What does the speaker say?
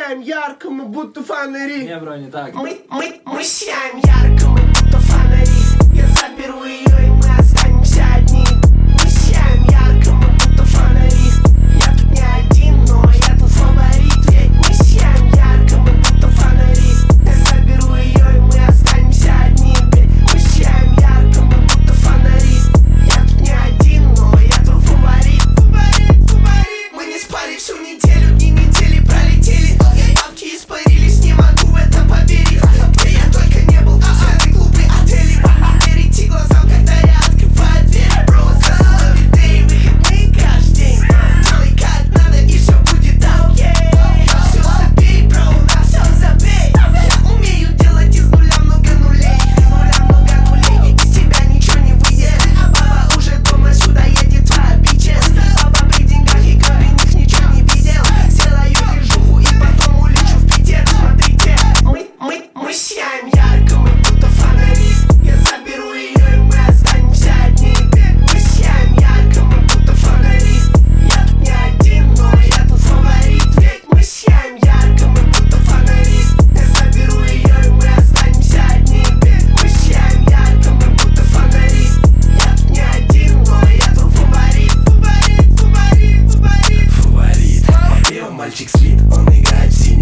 сияем ярко, мы будто фонари. Не, бро, не так. Мы сияем ярко, мы будто фонари. Я заберу ее, и мы останемся одни. Мы сияем ярко, мы будто фонари. Я тут не один, но я тут фаворит. Ведь мы сияем ярко, мы будто фонари. Я заберу ее, и мы останемся одни. Ведь мы сияем ярко, мы будто фонари. Я тут не один, но я тут фаворит. Мы не спали всю неделю, дни недели пролетели. Бабки испарились, не могу в это поверить. Где я только не был, все этой глупой отели. Верите глазам, когда я открываю дверь. Просто ловитые выходные каждый день. Делай как надо, и все будет окей. Все забей, бро, на все забей. Я умею делать из нуля много нулей. Из тебя ничего не выйдет. А баба уже дома, сюда едет твоя бичес. Баба при деньгах и кабинах ничего не видел. Сделаю движуху и потом улечу в Питер. Смотрите, мы сияем ярко, мы будто фонари. Я заберу ее, и мы останемся одни. Мы сияем ярко, мы будто фонари. Я тут не один, но я тут фаворит. Ведь мы сияем ярко, мы будто фонари. Я заберу ее, и мы останемся одни. Мы сияем ярко, мы будто фонари. Я тут не один, но я тут фаворит. Фаворит. Фаворит, мальчик спит, он играет в